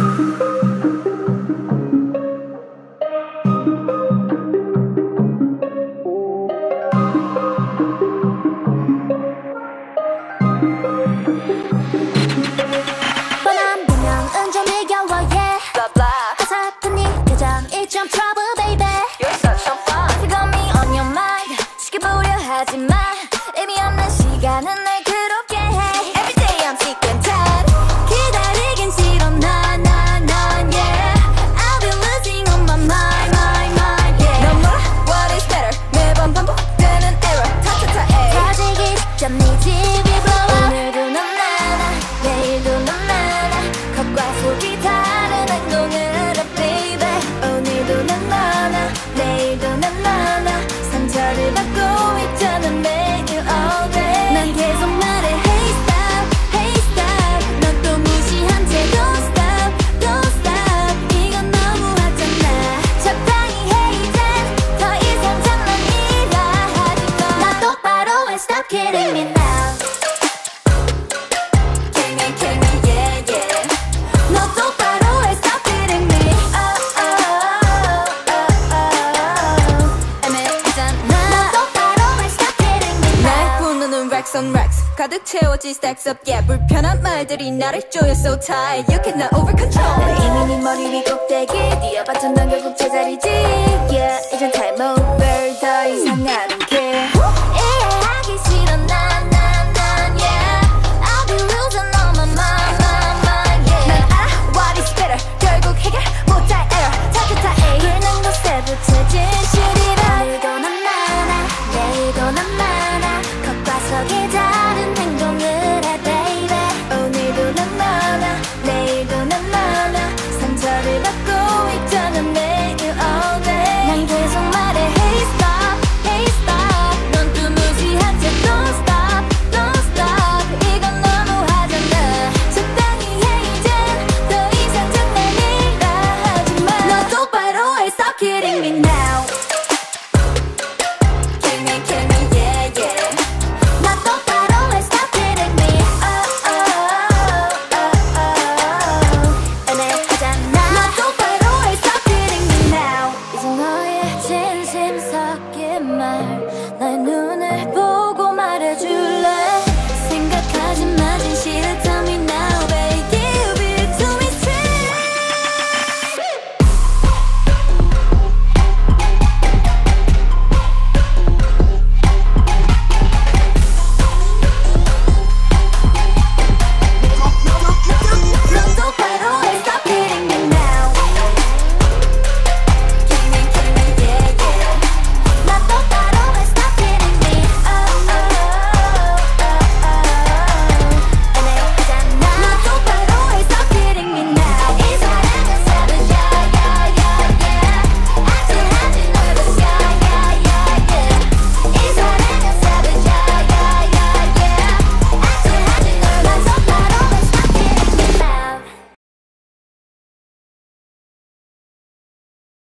뻔한 분명은 좀 이겨워 yeah 어설픈 네 표정이 좀 trouble baby You're such a fun. You got me on your mind 시켜보려 하지마 의미 없는 시간은 날 괴롭게 해 Every day I'm seeking time 기다리긴 싫어 난 yeah I'll be losing on my mind yeah 넌 뭐라? What is better? 매번 반복되는 error. 타타타 A. 터지기 직전 네 집이 blow up 오늘도 넌 나나 내일도 넌 나나 겉과 속이 다른 행동을 해 baby 오늘도 넌 나나 내일도 넌 나나 상처를 받고 있잖아 매일 all day 난 계속 말해 hey stop 넌 또 무시한 채 don't stop 이건 너무하잖아 적당히 해 이젠 더 이상 장난이라 하지마 나 똑바로 해 stop kidding me now Kill me yeah 너 똑바로 해 stop kidding me 애매하잖아 너 똑바로 해 stop kidding me 날 now 부누는 racks on racks 가득 채워진 stacks up yeah 불편한 말들이 나를 조여 so tired you cannot over control 난 me 이미 네 머리 위 꼭대기 뛰어봤던 넌 결국 제자리지 yeah 이젠 time over 더 이상 안